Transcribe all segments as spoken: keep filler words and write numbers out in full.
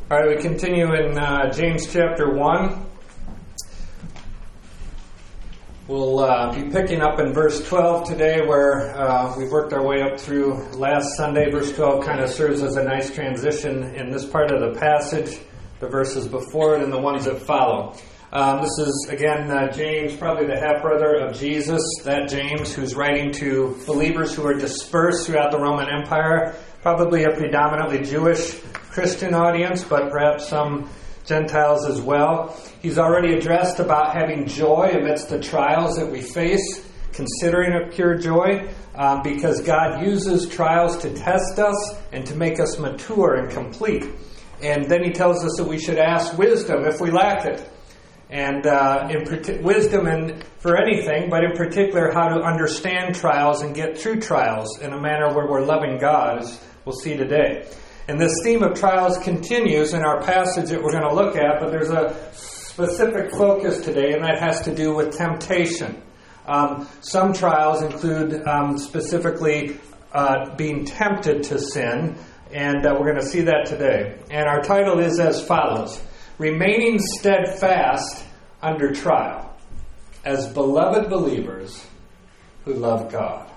All right, we continue in uh, James chapter one. We'll uh, be picking up in verse twelve today, where uh, we've worked our way up through last Sunday. Verse twelve kind of serves as a nice transition in this part of the passage, the verses before it and the ones that follow. Um, this is, again, uh, James, probably the half-brother of Jesus, that James who's writing to believers who are dispersed throughout the Roman Empire, probably a predominantly Jewish Christian audience, but perhaps some Gentiles as well. He's already addressed about having joy amidst the trials that we face, considering it pure joy, um, because God uses trials to test us and to make us mature and complete. And then he tells us that we should ask wisdom if we lack it. And uh, in part- wisdom in, for anything, but in particular how to understand trials and get through trials in a manner where we're loving God, as we'll see today. And this theme of trials continues in our passage that we're going to look at, but there's a specific focus today, and that has to do with temptation. Um, some trials include um, specifically uh, being tempted to sin, and uh, we're going to see that today. And our title is as follows: Remaining Steadfast Under Trial, as beloved believers who love God.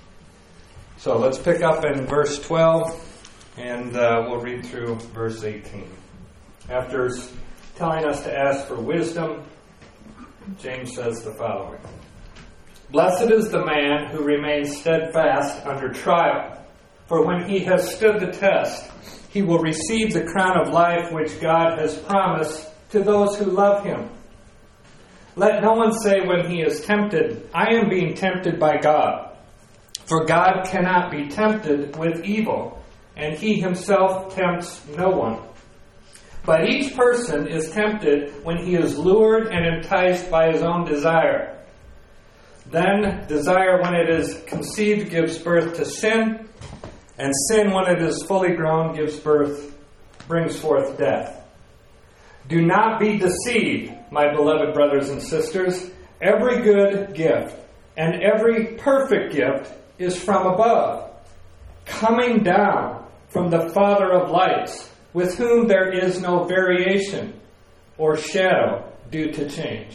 So let's pick up in verse twelve, and uh, we'll read through verse eighteen. After telling us to ask for wisdom, James says the following: Blessed is the man who remains steadfast under trial, for when he has stood the test, he will receive the crown of life which God has promised to those who love him. Let no one say when he is tempted, I am being tempted by God. For God cannot be tempted with evil, and he himself tempts no one. But each person is tempted when he is lured and enticed by his own desire. Then desire, when it is conceived, gives birth to sin, and sin, when it is fully grown, gives birth, brings forth death. Do not be deceived, my beloved brothers and sisters. Every good gift and every perfect gift is from above, coming down from the Father of lights, with whom there is no variation or shadow due to change.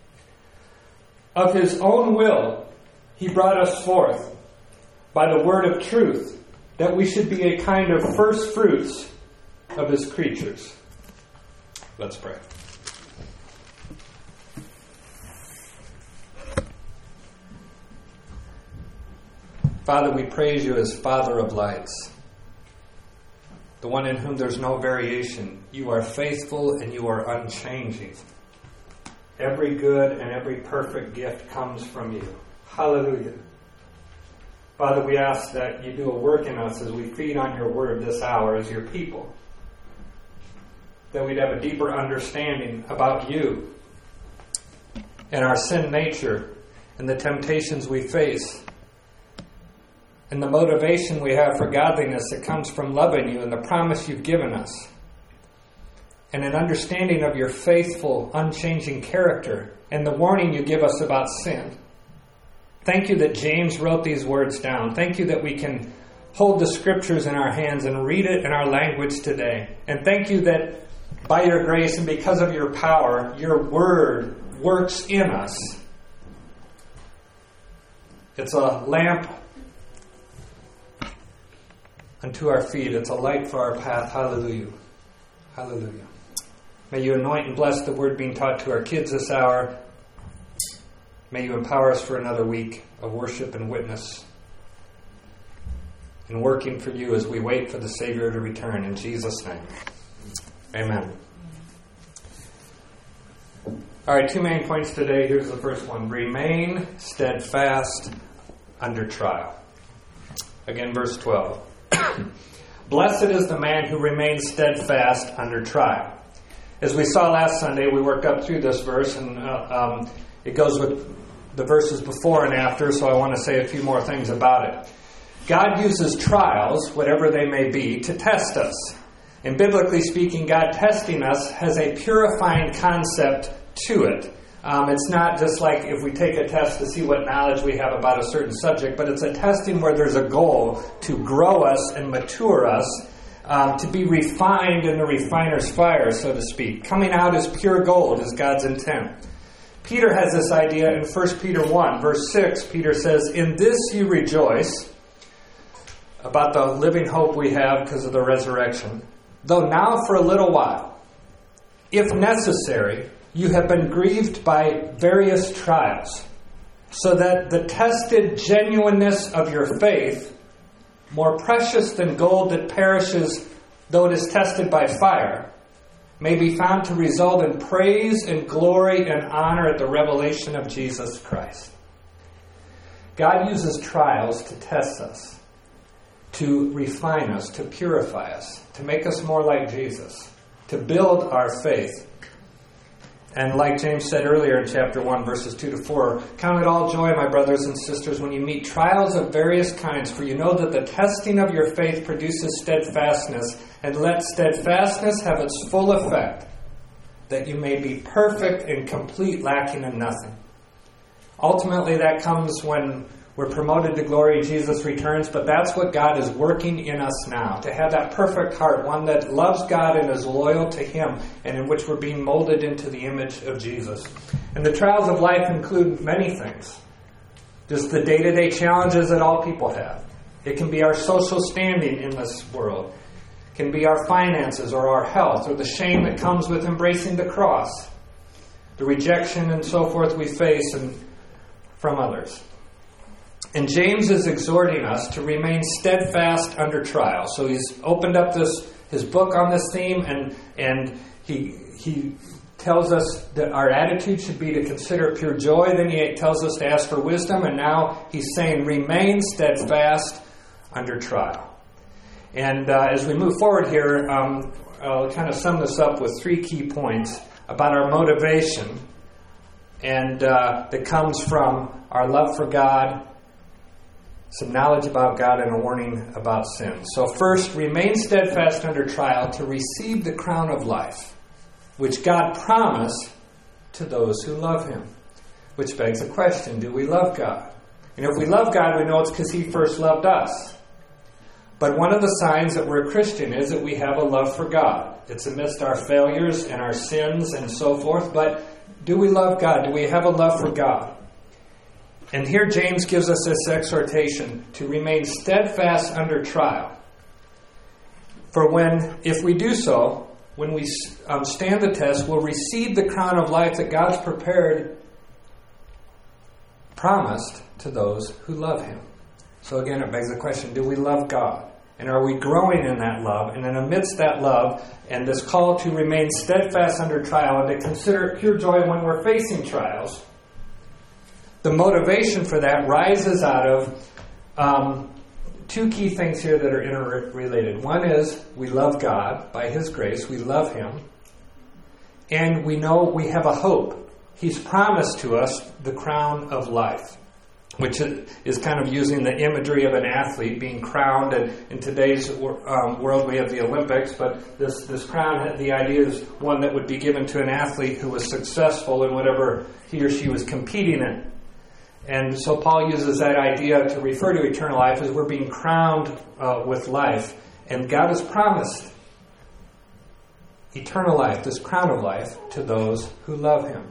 Of his own will, he brought us forth by the word of truth, that we should be a kind of first fruits of his creatures. Let's pray. Father, we praise you as Father of lights, the one in whom there's no variation. You are faithful and you are unchanging. Every good and every perfect gift comes from you. Hallelujah. Father, we ask that you do a work in us as we feed on your word this hour as your people. That we'd have a deeper understanding about you and our sin nature and the temptations we face and the motivation we have for godliness that comes from loving you and the promise you've given us, and an understanding of your faithful, unchanging character and the warning you give us about sin. Thank you that James wrote these words down. Thank you that we can hold the scriptures in our hands and read it in our language today. And thank you that by your grace and because of your power, your word works in us. It's a lamp unto our feet. It's a light for our path. Hallelujah. Hallelujah. May you anoint and bless the word being taught to our kids this hour. May you empower us for another week of worship and witness and working for you as we wait for the Savior to return. In Jesus' name. Amen. All right, two main points today. Here's the first one. Remain steadfast under trial. Again, verse twelve. Blessed is the man who remains steadfast under trial. As we saw last Sunday, we worked up through this verse, and uh, um, it goes with the verses before and after, so I want to say a few more things about it. God uses trials, whatever they may be, to test us. And biblically speaking, God testing us has a purifying concept to it. Um, it's not just like if we take a test to see what knowledge we have about a certain subject, but it's a testing where there's a goal to grow us and mature us um, to be refined in the refiner's fire, so to speak. Coming out as pure gold is God's intent. Peter has this idea in First Peter one, verse six. Peter says, "In this you rejoice," about the living hope we have because of the resurrection, "though now for a little while, if necessary, you have been grieved by various trials, so that the tested genuineness of your faith, more precious than gold that perishes though it is tested by fire, may be found to result in praise and glory and honor at the revelation of Jesus Christ." God uses trials to test us, to refine us, to purify us, to make us more like Jesus, to build our faith. And like James said earlier in chapter one, verses two to four, "Count it all joy, my brothers and sisters, when you meet trials of various kinds, for you know that the testing of your faith produces steadfastness, and let steadfastness have its full effect, that you may be perfect and complete, lacking in nothing." Ultimately, that comes when we're promoted to glory, Jesus returns, but that's what God is working in us now, to have that perfect heart, one that loves God and is loyal to Him, and in which we're being molded into the image of Jesus. And the trials of life include many things. Just the day-to-day challenges that all people have. It can be our social standing in this world. It can be our finances or our health, or the shame that comes with embracing the cross. The rejection and so forth we face and from others. And James is exhorting us to remain steadfast under trial. So he's opened up this his book on this theme, and and he he tells us that our attitude should be to consider it pure joy. Then he tells us to ask for wisdom, and now he's saying remain steadfast under trial. And uh, as we move forward here, um, I'll kind of sum this up with three key points about our motivation, and uh, that comes from our love for God, some knowledge about God, and a warning about sin. So first, remain steadfast under trial to receive the crown of life, which God promised to those who love Him. Which begs the question, do we love God? And if we love God, we know it's because He first loved us. But one of the signs that we're a Christian is that we have a love for God. It's amidst our failures and our sins and so forth, but do we love God? Do we have a love for God? And here James gives us this exhortation to remain steadfast under trial. For when, if we do so, when we um, stand the test, we'll receive the crown of life that God's prepared, promised to those who love Him. So again, it begs the question, do we love God? And are we growing in that love? And then amidst that love and this call to remain steadfast under trial and to consider it pure joy when we're facing trials, the motivation for that rises out of um, two key things here that are interrelated. One is we love God by His grace. We love Him. And we know we have a hope. He's promised to us the crown of life, which is kind of using the imagery of an athlete being crowned. And in today's um, world, we have the Olympics, but this, this crown, the idea is one that would be given to an athlete who was successful in whatever he or she was competing in. And so Paul uses that idea to refer to eternal life as we're being crowned uh, with life. And God has promised eternal life, this crown of life, to those who love Him.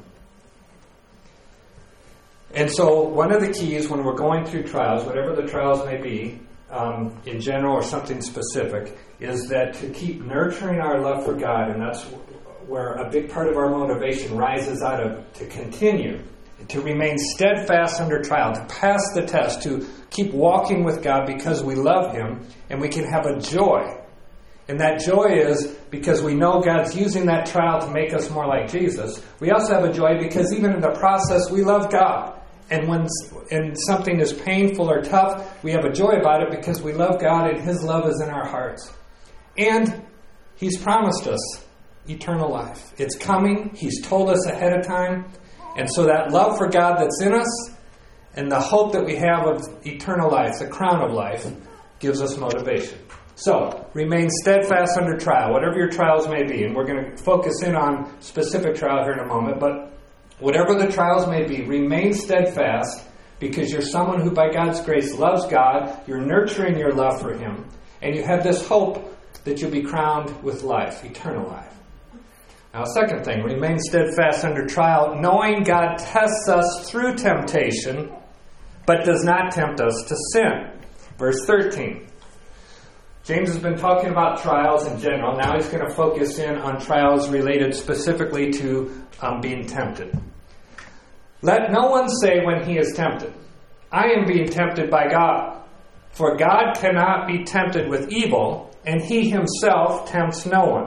And so one of the keys when we're going through trials, whatever the trials may be, um, in general or something specific, is that to keep nurturing our love for God, and that's where a big part of our motivation rises out of, to continue, to remain steadfast under trial, to pass the test, to keep walking with God because we love Him, and we can have a joy. And that joy is because we know God's using that trial to make us more like Jesus. We also have a joy because even in the process, we love God. And when and something is painful or tough, we have a joy about it because we love God and His love is in our hearts. And He's promised us eternal life. It's coming. He's told us ahead of time. And so that love for God that's in us and the hope that we have of eternal life, the crown of life, gives us motivation. So, remain steadfast under trial, whatever your trials may be. And we're going to focus in on specific trial here in a moment. But whatever the trials may be, remain steadfast because you're someone who by God's grace loves God. You're nurturing your love for Him. And you have this hope that you'll be crowned with life, eternal life. Now, second thing, remain steadfast under trial, knowing God tests us through temptation, but does not tempt us to sin. Verse thirteen. James has been talking about trials in general. Now he's going to focus in on trials related specifically to um, being tempted. Let no one say when he is tempted, I am being tempted by God. For God cannot be tempted with evil, and he himself tempts no one.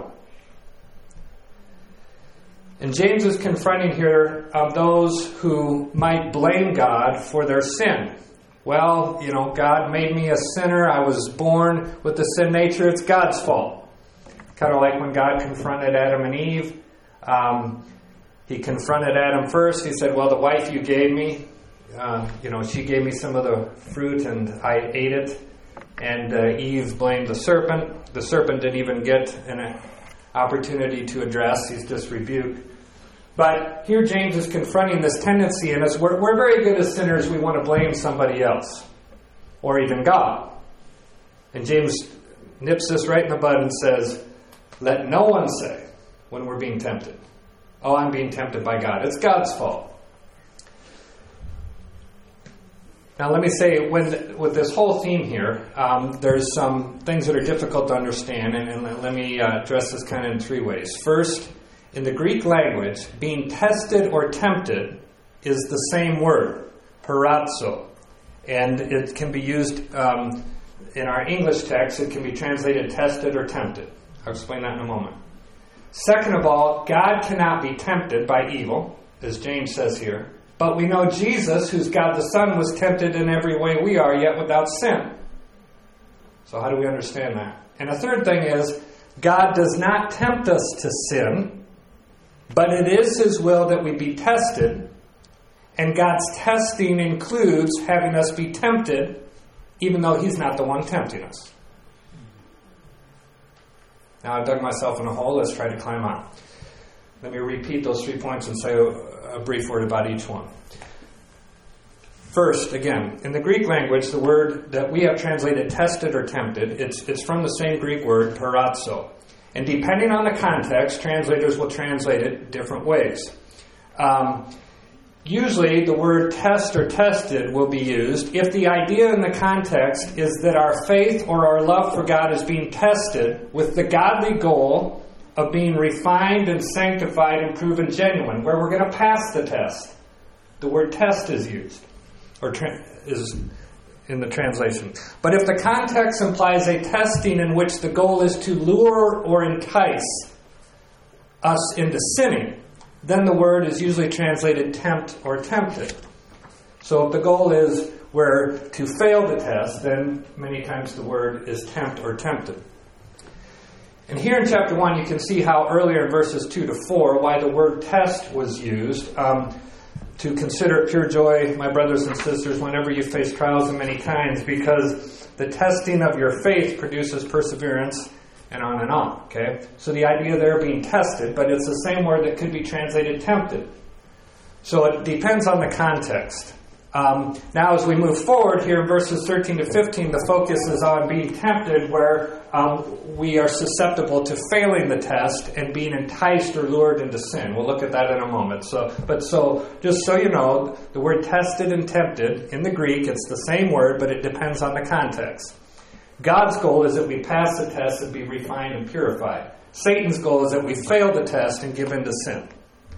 And James is confronting here of those who might blame God for their sin. Well, you know, God made me a sinner. I was born with the sin nature. It's God's fault. Kind of like when God confronted Adam and Eve. Um, he confronted Adam first. He said, well, the wife you gave me, uh, you know, she gave me some of the fruit and I ate it. And uh, Eve blamed the serpent. The serpent didn't even get an opportunity to address. He's just rebuked. But here James is confronting this tendency in us. We're, we're very good as sinners. We want to blame somebody else. Or even God. And James nips this right in the bud and says, let no one say when we're being tempted, oh, I'm being tempted by God. It's God's fault. Now let me say, when, with this whole theme here, um, there's some things that are difficult to understand. And, and let me uh, address this kind of in three ways. First, in the Greek language, being tested or tempted is the same word, perazzo. And it can be used um, in our English text, it can be translated tested or tempted. I'll explain that in a moment. Second of all, God cannot be tempted by evil, as James says here. But we know Jesus, who's God the Son, was tempted in every way we are, yet without sin. So how do we understand that? And a third thing is, God does not tempt us to sin, but it is his will that we be tested, and God's testing includes having us be tempted, even though he's not the one tempting us. Now I've dug myself in a hole, let's try to climb out. Let me repeat those three points and say a brief word about each one. First, again, in the Greek language, the word that we have translated tested or tempted, it's, it's from the same Greek word, perazzo. And depending on the context, translators will translate it different ways. Um, usually, the word test or tested will be used if the idea in the context is that our faith or our love for God is being tested with the godly goal of being refined and sanctified and proven genuine, where we're going to pass the test. The word test is used, or tra- is in the translation. But if the context implies a testing in which the goal is to lure or entice us into sinning, then the word is usually translated tempt or tempted. So if the goal is where to fail the test, then many times the word is tempt or tempted. And here in chapter one, you can see how earlier in verses two to four, why the word test was used. Um, to consider it pure joy, my brothers and sisters, whenever you face trials of many kinds, because the testing of your faith produces perseverance, and on and on. Okay? So the idea there being tested, but it's the same word that could be translated tempted. So it depends on the context. Um, now as we move forward here in verses thirteen to fifteen, the focus is on being tempted, where um, we are susceptible to failing the test and being enticed or lured into sin. We'll look at that in a moment. So, but so, just so you know, the word tested and tempted, in the Greek, it's the same word, but it depends on the context. God's goal is that we pass the test and be refined and purified. Satan's goal is that we fail the test and give in to sin.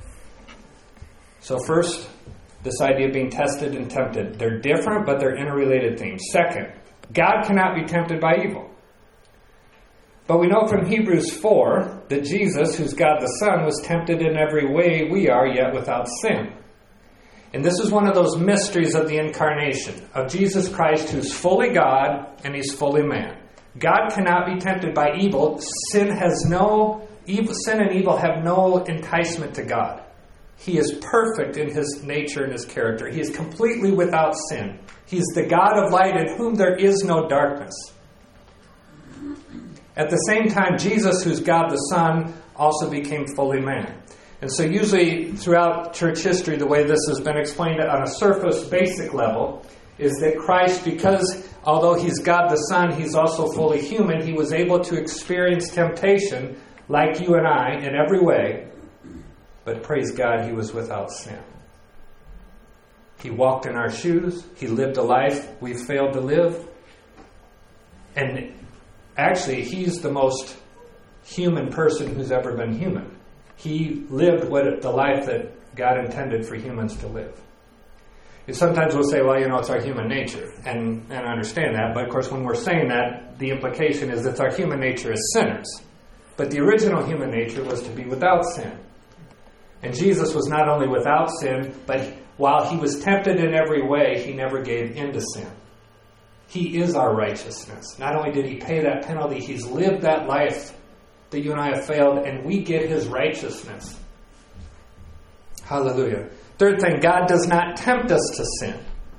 So first, this idea of being tested and tempted. They're different, but they're interrelated themes. Second, God cannot be tempted by evil. But we know from Hebrews four that Jesus, who's God the Son, was tempted in every way we are, yet without sin. And this is one of those mysteries of the incarnation, of Jesus Christ, who's fully God and he's fully man. God cannot be tempted by evil. Sin has no evil, sin and evil have no enticement to God. He is perfect in his nature and his character. He is completely without sin. He's the God of light in whom there is no darkness. At the same time, Jesus, who's God the Son, also became fully man. And so usually throughout church history, the way this has been explained on a surface, basic level, is that Christ, because although He's God the Son, He's also fully human, He was able to experience temptation like you and I in every way. But praise God, He was without sin. He walked in our shoes. He lived a life we failed to live. And actually, He's the most human person who's ever been human. He lived what the life that God intended for humans to live. And sometimes we'll say, well, you know, it's our human nature. And, and I understand that. But of course, when we're saying that, the implication is that our human nature is sinners. But the original human nature was to be without sin. And Jesus was not only without sin, but while He was tempted in every way, He never gave in to sin. He is our righteousness. Not only did He pay that penalty, He's lived that life that you and I have failed, and we get His righteousness. Hallelujah. Third thing, God does not tempt us to sin.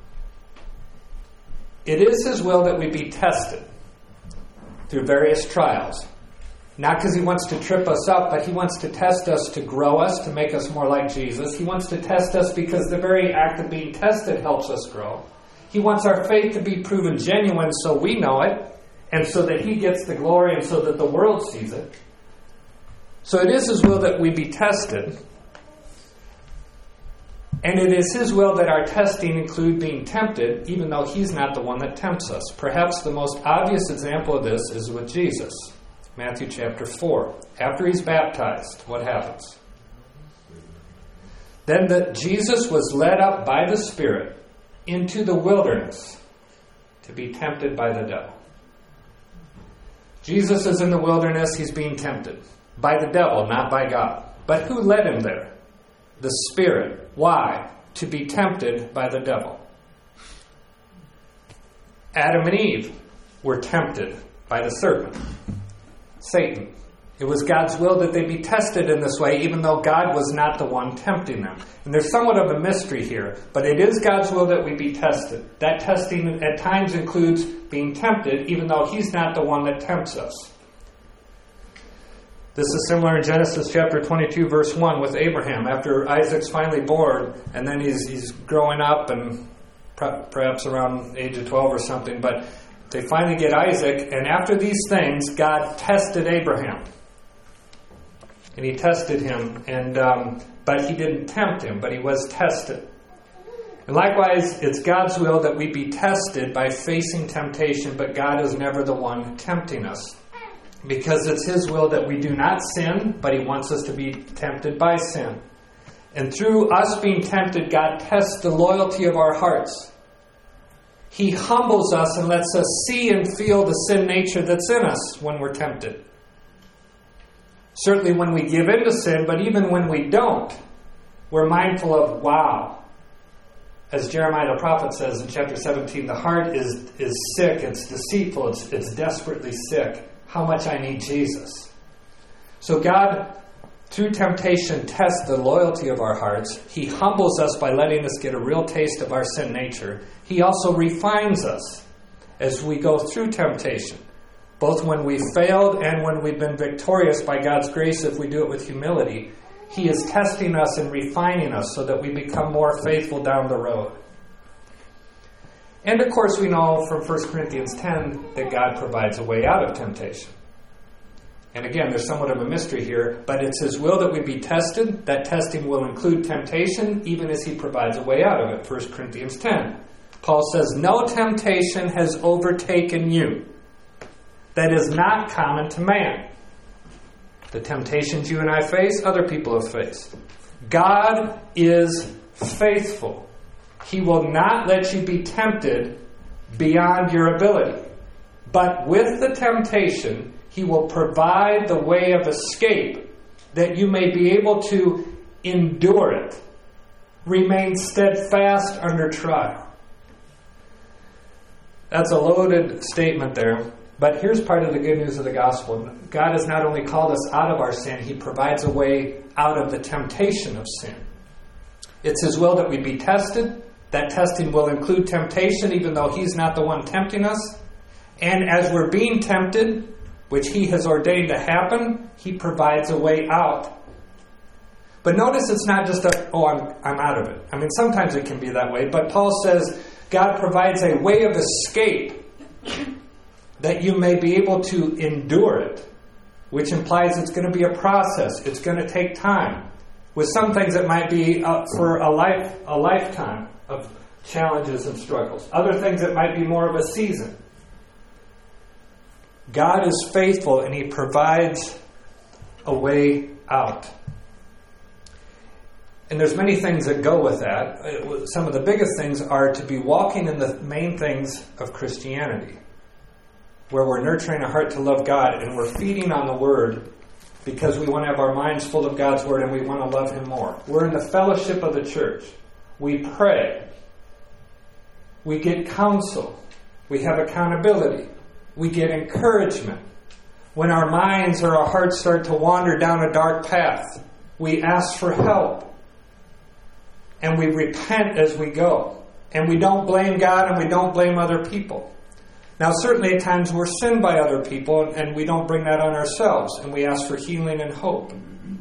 It is His will that we be tested through various trials. Not because He wants to trip us up, but He wants to test us to grow us, to make us more like Jesus. He wants to test us because the very act of being tested helps us grow. He wants our faith to be proven genuine so we know it, and so that He gets the glory, and so that the world sees it. So it is His will that we be tested. And it is His will that our testing include being tempted, even though He's not the one that tempts us. Perhaps the most obvious example of this is with Jesus. Matthew chapter four. After He's baptized, what happens? Then the, Jesus was led up by the Spirit into the wilderness to be tempted by the devil. Jesus is in the wilderness. He's being tempted by the devil, not by God. But who led Him there? The Spirit. Why? To be tempted by the devil. Adam and Eve were tempted by the serpent, Satan. It was God's will that they be tested in this way, even though God was not the one tempting them. And there's somewhat of a mystery here, but it is God's will that we be tested. That testing at times includes being tempted, even though He's not the one that tempts us. This is similar in Genesis chapter twenty-two, verse one, with Abraham. After Isaac's finally born, and then he's he's growing up, and perhaps around the age of twelve or something, but they finally get Isaac, and after these things, God tested Abraham. And He tested him, and um, but He didn't tempt him, but he was tested. And likewise, it's God's will that we be tested by facing temptation, but God is never the one tempting us. Because it's His will that we do not sin, but He wants us to be tempted by sin. And through us being tempted, God tests the loyalty of our hearts. He humbles us and lets us see and feel the sin nature that's in us when we're tempted. Certainly when we give in to sin, but even when we don't, we're mindful of, wow. As Jeremiah the prophet says in chapter seventeen, the heart is, is sick, it's deceitful, it's, it's desperately sick. How much I need Jesus. So God, through temptation, tests the loyalty of our hearts. He humbles us by letting us get a real taste of our sin nature. He also refines us as we go through temptation, both when we've failed and when we've been victorious by God's grace if we do it with humility. He is testing us and refining us so that we become more faithful down the road. And of course we know from First Corinthians ten that God provides a way out of temptation. And again, there's somewhat of a mystery here, but it's His will that we be tested. That testing will include temptation, even as He provides a way out of it. First Corinthians ten. Paul says, no temptation has overtaken you that is not common to man. The temptations you and I face, other people have faced. God is faithful. He will not let you be tempted beyond your ability. But with the temptation, He will provide the way of escape that you may be able to endure it. Remain steadfast under trial. That's a loaded statement there. But here's part of the good news of the gospel. God has not only called us out of our sin, He provides a way out of the temptation of sin. It's His will that we be tested. That testing will include temptation, even though He's not the one tempting us. And as we're being tempted, which He has ordained to happen, He provides a way out. But notice it's not just a, oh, I'm, I'm out of it. I mean, sometimes it can be that way. But Paul says God provides a way of escape that you may be able to endure it, which implies it's going to be a process. It's going to take time. With some things, it might be uh, for a life, a lifetime of challenges and struggles. Other things, it might be more of a season. God is faithful, and He provides a way out. And there's many things that go with that. Some of the biggest things are to be walking in the main things of Christianity, where we're nurturing a heart to love God, and we're feeding on the Word because we want to have our minds full of God's Word and we want to love Him more. We're in the fellowship of the church. We pray. We get counsel. We have accountability. We get encouragement. When our minds or our hearts start to wander down a dark path, we ask for help. And we repent as we go. And we don't blame God and we don't blame other people. Now, certainly at times we're sinned by other people, and we don't bring that on ourselves, and we ask for healing and hope.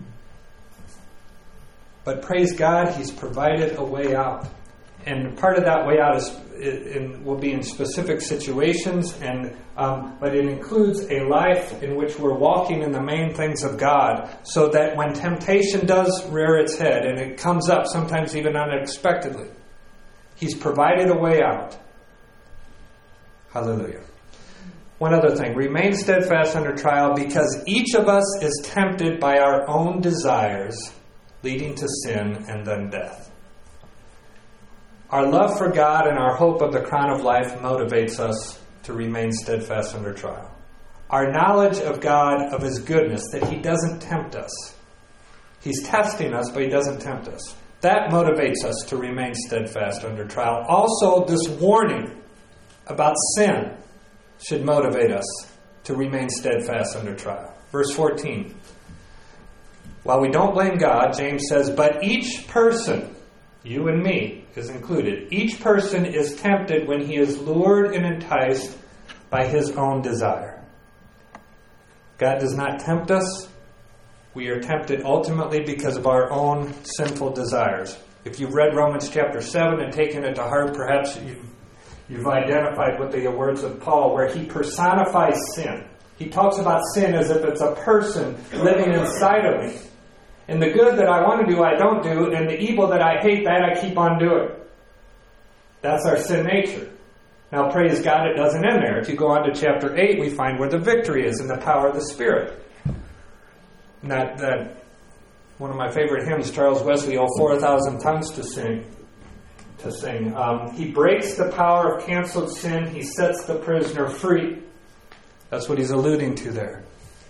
But praise God, He's provided a way out. And part of that way out is in, will be in specific situations, and um, but it includes a life in which we're walking in the main things of God, so that when temptation does rear its head, and it comes up sometimes even unexpectedly, He's provided a way out. Hallelujah. One other thing. Remain steadfast under trial, because each of us is tempted by our own desires, leading to sin and then death. Our love for God and our hope of the crown of life motivates us to remain steadfast under trial. Our knowledge of God, of His goodness, that He doesn't tempt us. He's testing us, but He doesn't tempt us. That motivates us to remain steadfast under trial. Also, this warning about sin should motivate us to remain steadfast under trial. Verse fourteen. While we don't blame God, James says, but each person, you and me is included, each person is tempted when he is lured and enticed by his own desire. God does not tempt us. We are tempted ultimately because of our own sinful desires. If you've read Romans chapter seven and taken it to heart, perhaps you've You've identified with the words of Paul, where he personifies sin. He talks about sin as if it's a person living inside of me. And the good that I want to do, I don't do. And the evil that I hate, that I keep on doing. That's our sin nature. Now, praise God, it doesn't end there. If you go on to chapter eight, we find where the victory is in the power of the Spirit. And that, that one of my favorite hymns, Charles Wesley, Oh, for a Thousand Tongues to Sing. To sing. Um, he breaks the power of canceled sin. He sets the prisoner free. That's what he's alluding to there.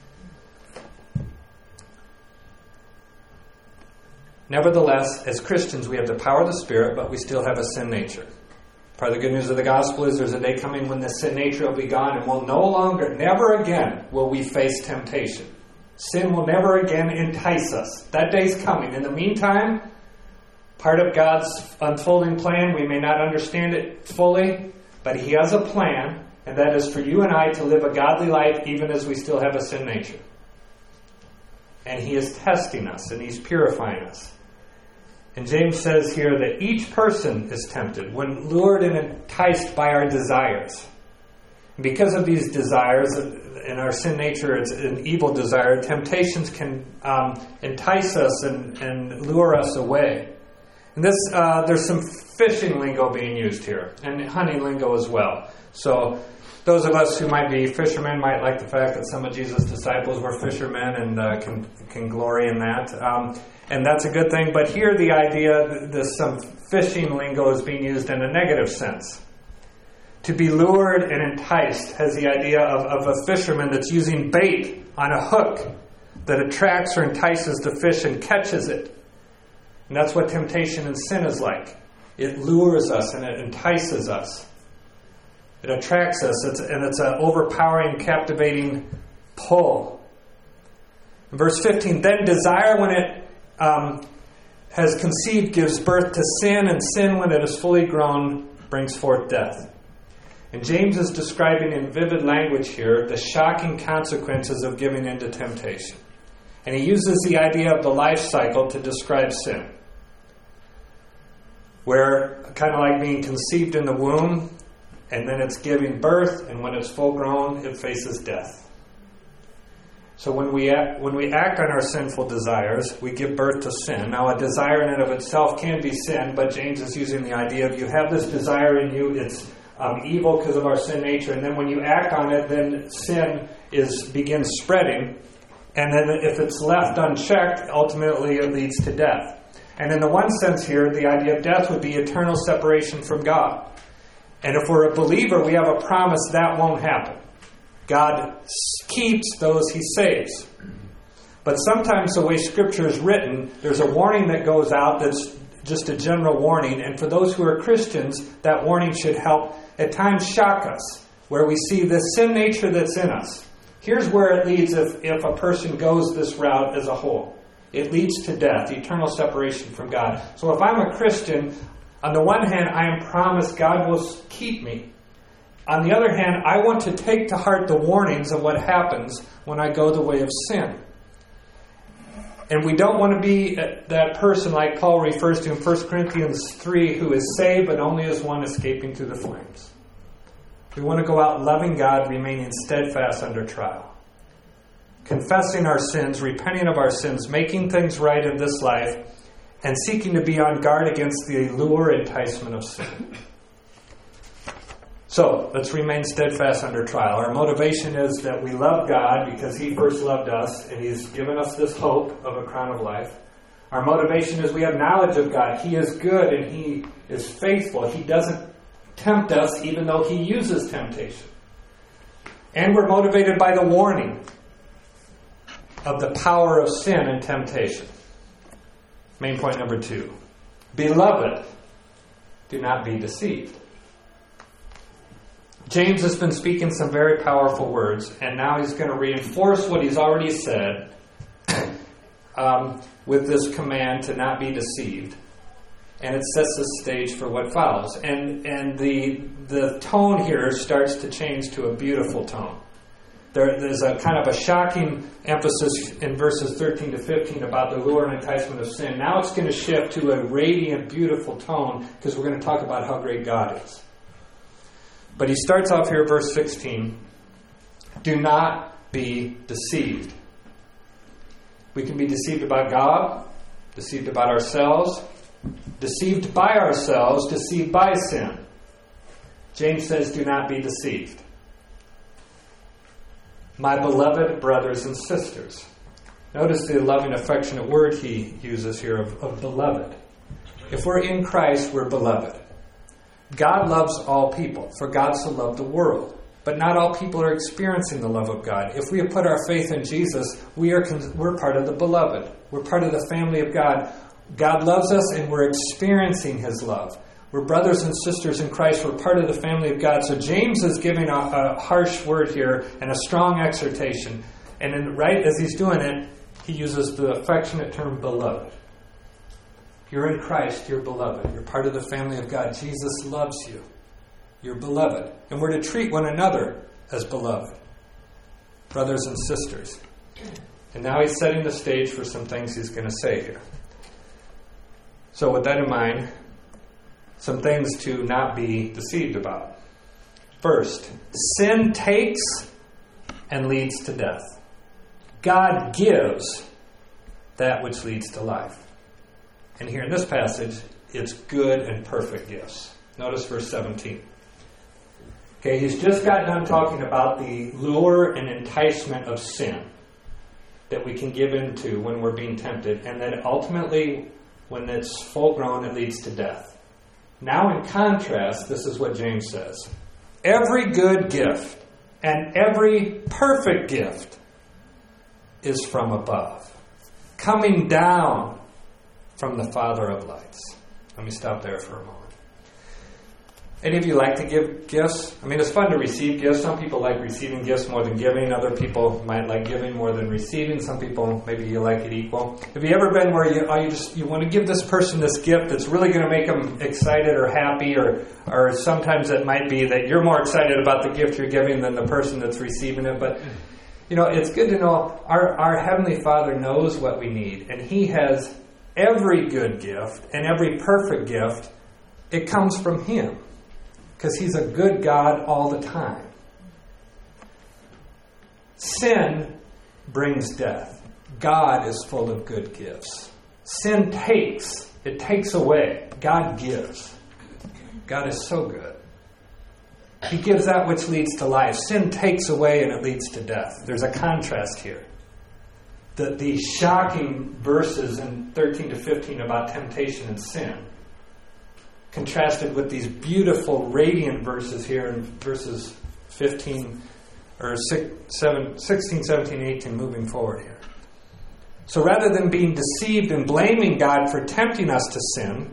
Nevertheless, as Christians, we have the power of the Spirit, but we still have a sin nature. Part of the good news of the gospel is there's a day coming when the sin nature will be gone, and we'll no longer, never again, will we face temptation. Sin will never again entice us. That day's coming. In the meantime, part of God's unfolding plan, we may not understand it fully, but He has a plan, and that is for you and I to live a godly life even as we still have a sin nature. And He is testing us, and He's purifying us. And James says here that each person is tempted when lured and enticed by our desires. And because of these desires, in our sin nature, it's an evil desire, temptations can um, entice us and, and lure us away. And this, uh, there's some fishing lingo being used here, and hunting lingo as well. So those of us who might be fishermen might like the fact that some of Jesus' disciples were fishermen and uh, can can glory in that. Um, and that's a good thing. But here the idea, there's some fishing lingo is being used in a negative sense. To be lured and enticed has the idea of, of a fisherman that's using bait on a hook that attracts or entices the fish and catches it. And that's what temptation and sin is like. It lures us and it entices us. It attracts us, it's, and it's an overpowering, captivating pull. In verse fifteen, then desire, when it um, has conceived, gives birth to sin, and sin, when it is fully grown, brings forth death. And James is describing in vivid language here the shocking consequences of giving in to temptation. And he uses the idea of the life cycle to describe sin. where kind of like being conceived in the womb, and then it's giving birth, and when it's full grown, it faces death. So when we act, when we act on our sinful desires, we give birth to sin. Now, a desire in and of itself can be sin, but James is using the idea of you have this desire in you, it's um, evil because of our sin nature, and then when you act on it, then sin is begins spreading, and then if it's left unchecked, ultimately it leads to death. And in the one sense here, the idea of death would be eternal separation from God. And if we're a believer, we have a promise that won't happen. God keeps those He saves. But sometimes the way Scripture is written, there's a warning that goes out that's just a general warning. And for those who are Christians, that warning should help at times shock us, where we see the sin nature that's in us. Here's where it leads if, if a person goes this route as a whole. It leads to death, eternal separation from God. So if I'm a Christian, on the one hand, I am promised God will keep me. On the other hand, I want to take to heart the warnings of what happens when I go the way of sin. And we don't want to be that person like Paul refers to in First Corinthians three, who is saved but only as one escaping through the flames. We want to go out loving God, remaining steadfast under trial. Confessing our sins, repenting of our sins, making things right in this life, and seeking to be on guard against the lure and enticement of sin. So, let's remain steadfast under trial. Our motivation is that we love God because He first loved us, and He's given us this hope of a crown of life. Our motivation is we have knowledge of God. He is good and He is faithful. He doesn't tempt us even though He uses temptation. And we're motivated by the warning of the power of sin and temptation. Main point number two. Beloved, do not be deceived. James has been speaking some very powerful words, and now he's going to reinforce what he's already said um, with this command to not be deceived. And it sets the stage for what follows. And and the the tone here starts to change to a beautiful tone. There, there's a kind of a shocking emphasis in verses thirteen to fifteen about the lure and enticement of sin. Now it's going to shift to a radiant, beautiful tone because we're going to talk about how great God is. But he starts off here, verse sixteen. Do not be deceived. We can be deceived about God, deceived about ourselves, deceived by ourselves, deceived by sin. James says, do not be deceived. My beloved brothers and sisters. Notice the loving, affectionate word he uses here of, of beloved. If we're in Christ, we're beloved. God loves all people, for God so loved the world. But not all people are experiencing the love of God. If we have put our faith in Jesus, we are we're part of the beloved. We're part of the family of God. God loves us and we're experiencing His love. We're brothers and sisters in Christ. We're part of the family of God. So James is giving a, a harsh word here and a strong exhortation. And then right as he's doing it, he uses the affectionate term beloved. You're in Christ, you're beloved. You're part of the family of God. Jesus loves you. You're beloved. And we're to treat one another as beloved. Brothers and sisters. And now he's setting the stage for some things he's going to say here. So with that in mind, some things to not be deceived about. First, sin takes and leads to death. God gives that which leads to life. And here in this passage, it's good and perfect gifts. Notice verse seventeen. Okay, he's just got done talking about the lure and enticement of sin that we can give into when we're being tempted, and that ultimately, when it's full grown, it leads to death. Now, in contrast, this is what James says. Every good gift and every perfect gift is from above, coming down from the Father of lights. Let me stop there for a moment. Any of you like to give gifts? I mean, it's fun to receive gifts. Some people like receiving gifts more than giving. Other people might like giving more than receiving. Some people, maybe you like it equal. Have you ever been where you, oh, you just you want to give this person this gift that's really going to make them excited or happy, or or sometimes it might be that you're more excited about the gift you're giving than the person that's receiving it. But you know, it's good to know our our Heavenly Father knows what we need, and He has every good gift and every perfect gift It comes from Him, because He's a good God all the time. Sin brings death. God is full of good gifts. Sin takes. It takes away. God gives. God is so good. He gives that which leads to life. Sin takes away and it leads to death. There's a contrast here. The, the shocking verses in thirteen to fifteen about temptation and sin, contrasted with these beautiful, radiant verses here in verses fifteen, or six, seven, sixteen, seventeen, eighteen, moving forward here. So rather than being deceived and blaming God for tempting us to sin,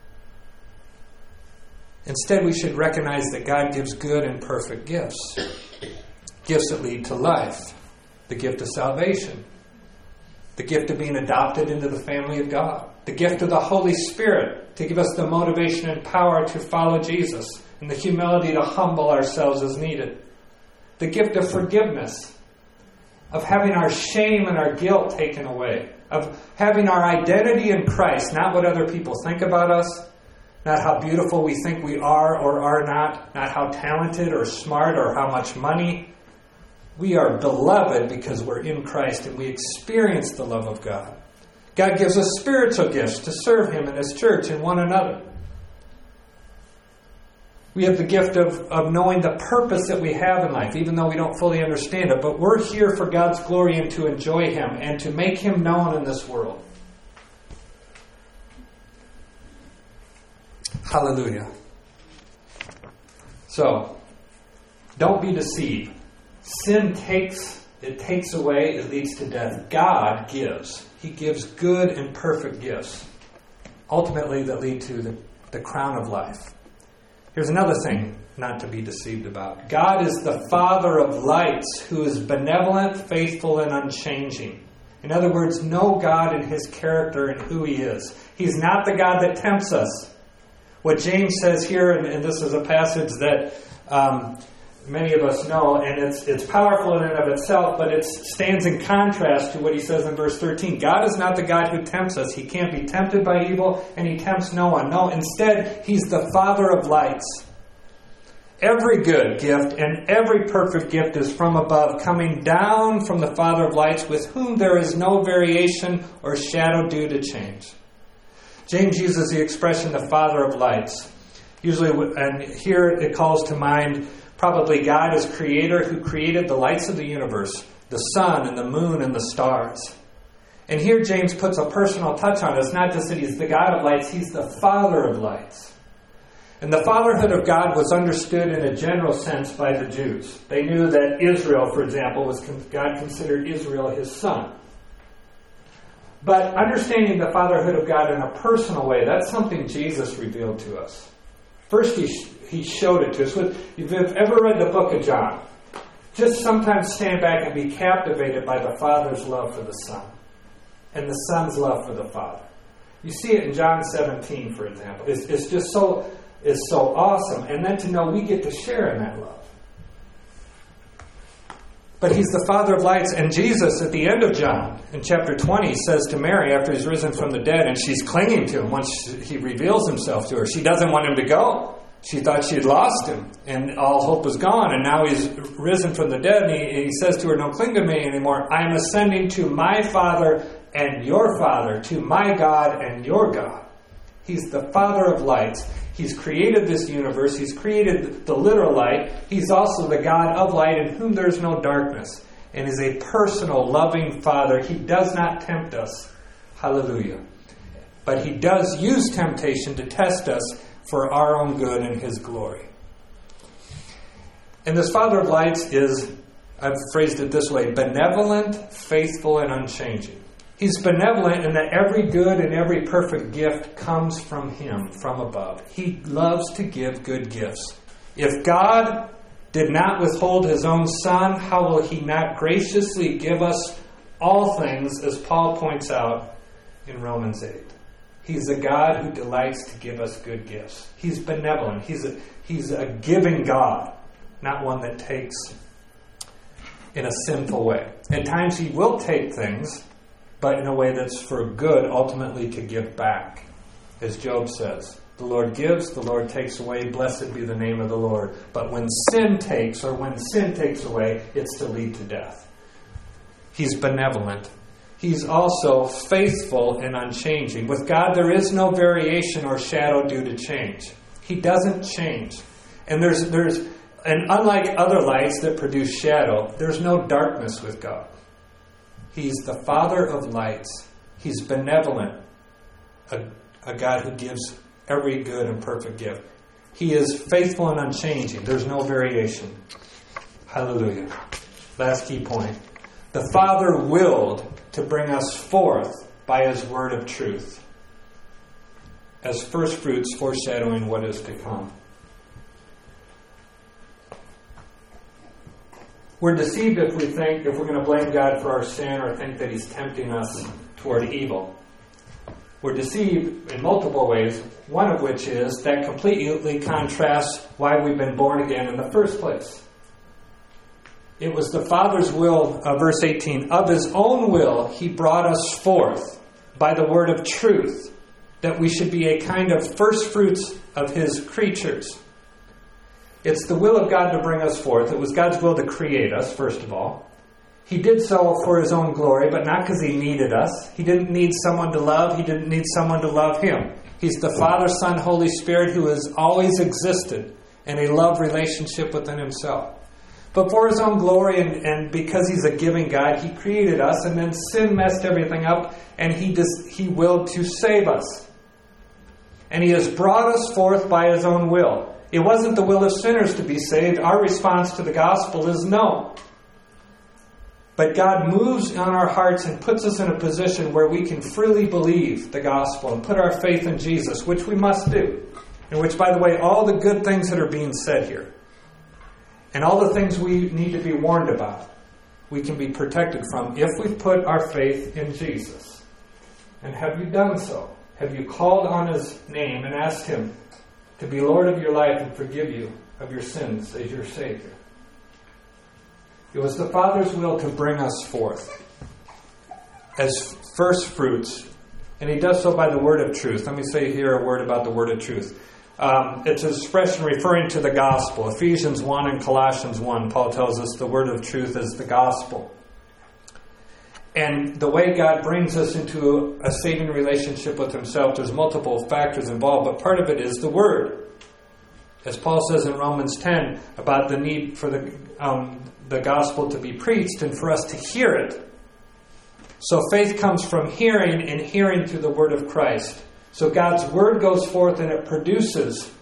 instead we should recognize that God gives good and perfect gifts. Gifts that lead to life. The gift of salvation. The gift of being adopted into the family of God. The gift of the Holy Spirit to give us the motivation and power to follow Jesus. And the humility to humble ourselves as needed. The gift of forgiveness. Of having our shame and our guilt taken away. Of having our identity in Christ, not what other people think about us. Not how beautiful we think we are or are not. Not how talented or smart or how much money. We are beloved because we're in Christ and we experience the love of God. God gives us spiritual gifts to serve Him in His church and one another. We have the gift of, of knowing the purpose that we have in life, even though we don't fully understand it. But we're here for God's glory and to enjoy Him and to make Him known in this world. Hallelujah. So, don't be deceived. Sin takes, it takes away, it leads to death. God gives. He gives good and perfect gifts. Ultimately, that lead to the, the crown of life. Here's another thing not to be deceived about. God is the Father of lights who is benevolent, faithful, and unchanging. In other words, know God in His character and who He is. He's not the God that tempts us. What James says here, and, and this is a passage that um, many of us know, and it's it's powerful in and of itself, but it stands in contrast to what he says in verse thirteen. God is not the God who tempts us. He can't be tempted by evil, and He tempts no one. No, instead, He's the Father of lights. Every good gift and every perfect gift is from above, coming down from the Father of lights, with whom there is no variation or shadow due to change. James uses the expression the Father of lights. Usually, and here it calls to mind probably God as creator who created the lights of the universe, the sun and the moon and the stars. And here James puts a personal touch on it. It's not just that He's the God of lights, He's the Father of lights. And the fatherhood of God was understood in a general sense by the Jews. They knew that Israel, for example, was God considered Israel His son. But understanding the fatherhood of God in a personal way, that's something Jesus revealed to us. First, He, he showed it to us. If you've ever read the book of John, just sometimes stand back and be captivated by the Father's love for the Son and the Son's love for the Father. You see it in John seventeen, for example. It's, it's just so, it's so awesome. And then to know we get to share in that love. But He's the Father of lights. And Jesus, at the end of John, in chapter twenty, says to Mary, after He's risen from the dead, and she's clinging to Him once He reveals Himself to her. She doesn't want Him to go. She thought she had lost Him, and all hope was gone. And now He's risen from the dead, and He, he says to her, "Don't cling to me anymore. I am ascending to my Father and your Father, to my God and your God." He's the Father of lights. He's created this universe. He's created the literal light. He's also the God of light in whom there is no darkness. And is a personal, loving Father. He does not tempt us. Hallelujah. But He does use temptation to test us for our own good and His glory. And this Father of lights is, I've phrased it this way, benevolent, faithful, and unchanging. He's benevolent in that every good and every perfect gift comes from Him, from above. He loves to give good gifts. If God did not withhold His own Son, how will He not graciously give us all things, as Paul points out in Romans eight? He's a God who delights to give us good gifts. He's benevolent. He's a, he's a giving God, not one that takes in a sinful way. At times He will take things, but in a way that's for good, ultimately to give back. As Job says, The Lord gives, the Lord takes away. Blessed be the name of the Lord. But when sin takes, or when sin takes away, it's to lead to death. He's benevolent. He's also faithful and unchanging. With God, there is no variation or shadow due to change. He doesn't change. And there's there's and unlike other lights that produce shadow, there's no darkness with God. He's the Father of lights. He's benevolent. A, a God who gives every good and perfect gift. He is faithful and unchanging. There's no variation. Hallelujah. Last key point. The Father willed to bring us forth by His word of truth, as first fruits foreshadowing what is to come. We're deceived if we think, if we're going to blame God for our sin or think that He's tempting us toward evil. We're deceived in multiple ways, one of which is that completely contrasts why we've been born again in the first place. It was the Father's will, uh, verse eighteen, of His own will He brought us forth by the word of truth, that we should be a kind of first fruits of His creatures. It's the will of God to bring us forth. It was God's will to create us, first of all. He did so for His own glory, but not because He needed us. He didn't need someone to love. He didn't need someone to love Him. He's the Father, Son, Holy Spirit who has always existed in a love relationship within Himself. But for His own glory and, and because He's a giving God, He created us, and then sin messed everything up, and He does, He willed to save us. And He has brought us forth by His own will. It wasn't the will of sinners to be saved. Our response to the gospel is no. But God moves on our hearts and puts us in a position where we can freely believe the gospel and put our faith in Jesus, which we must do. In which, by the way, all the good things that are being said here, and all the things we need to be warned about, we can be protected from if we put our faith in Jesus. And have you done so? Have you called on His name and asked Him to be Lord of your life and forgive you of your sins as your Savior? It was the Father's will to bring us forth as first fruits. And He does so by the word of truth. Let me say here a word about the word of truth. Um, it's an expression referring to the gospel. Ephesians one and Colossians one, Paul tells us the word of truth is the gospel. And the way God brings us into a saving relationship with Himself, there's multiple factors involved, but part of it is the word. As Paul says in Romans ten about the need for the um, the gospel to be preached and for us to hear it. So faith comes from hearing, and hearing through the word of Christ. So God's word goes forth and it produces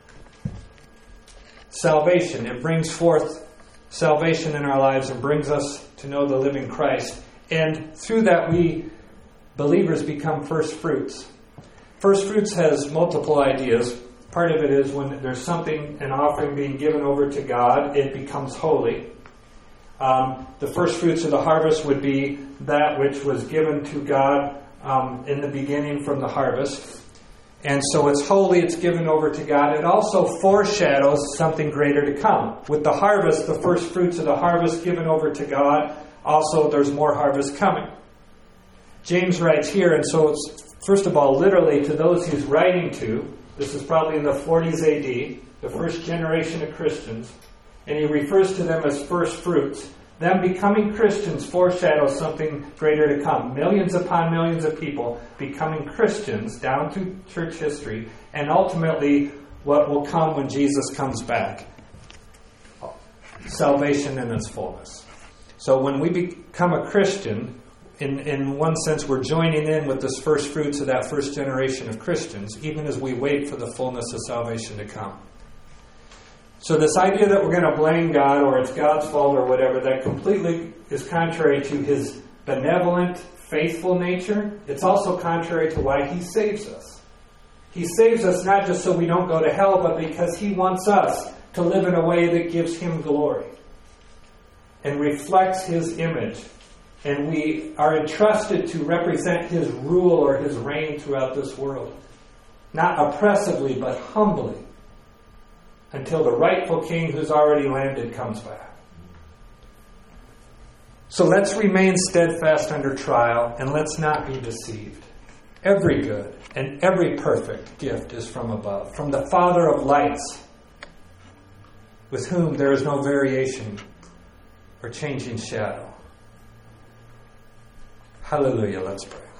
salvation. It brings forth salvation in our lives and brings us to know the living Christ. And through that we, believers, become first fruits. First fruits has multiple ideas. Part of it is when there's something, an offering being given over to God, it becomes holy. Um, the first fruits of the harvest would be that which was given to God um, in the beginning from the harvest. And so it's holy, it's given over to God. It also foreshadows something greater to come. With the harvest, the first fruits of the harvest given over to God, also there's more harvest coming. James writes here, and so it's, first of all, literally to those he's writing to, this is probably in the forties A D, the first generation of Christians, and he refers to them as first fruits. Them becoming Christians foreshadows something greater to come. Millions upon millions of people becoming Christians down through church history, and ultimately what will come when Jesus comes back. Salvation in its fullness. So when we become a Christian, in, in one sense we're joining in with this first fruits of that first generation of Christians, even as we wait for the fullness of salvation to come. So this idea that we're going to blame God or it's God's fault or whatever, that completely is contrary to His benevolent, faithful nature. It's also contrary to why He saves us. He saves us not just so we don't go to hell, but because He wants us to live in a way that gives Him glory and reflects His image. And we are entrusted to represent His rule or His reign throughout this world. Not oppressively, but humbly. Until the rightful king who's already landed comes back. So let's remain steadfast under trial, and let's not be deceived. every good and every perfect gift is from above, from the Father of lights, with whom there is no variation or changing shadow. Hallelujah. Let's pray.